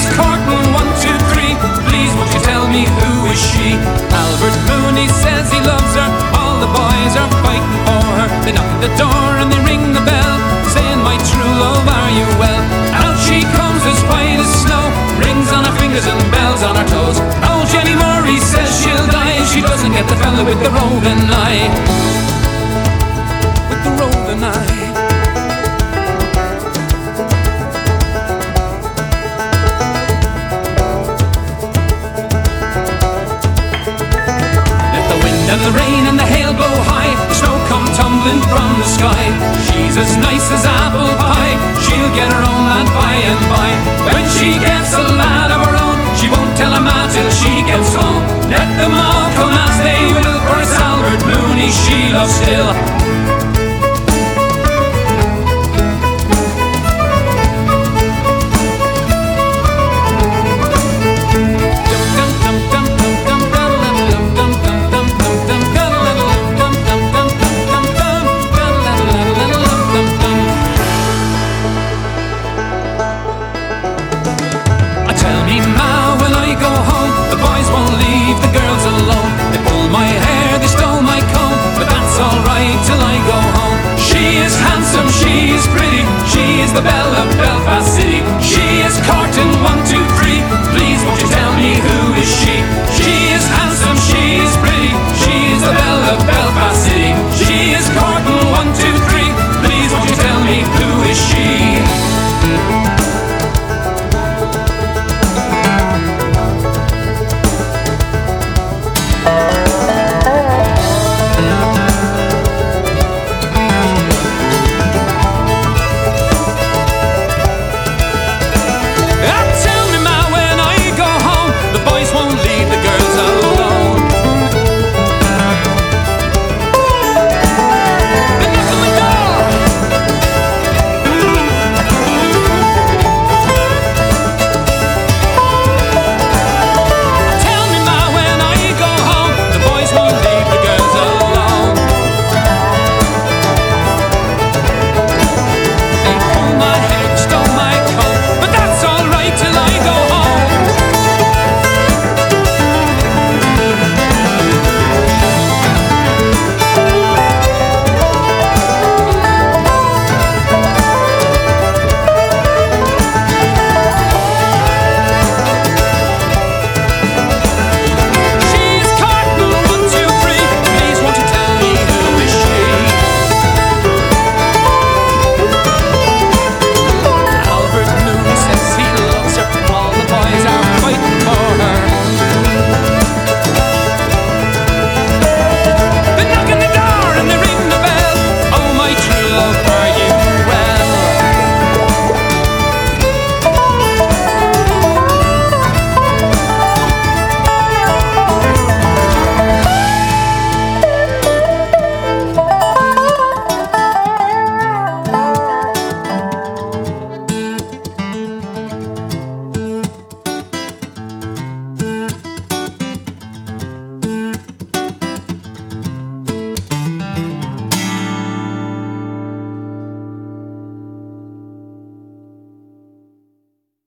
she's courting 1, 2, 3. Please won't you tell me who is she? Albert Mooney says he loves her. All the boys are fighting for her. They knock at the door and they ring the bell, saying, my true love, are you well? Out she comes as white as snow, rings on her fingers and bells on her toes. Old Jenny Murray says she'll die if she doesn't get the fella with the roving eye. With the roving eye. And the rain and the hail blow high, the snow come tumbling from the sky. She's as nice as apple pie, she'll get her own lad by and by. When she gets a lad of her own, she won't tell a man till she gets home. Let them all come as they will, for it's Albert Mooney she loves still.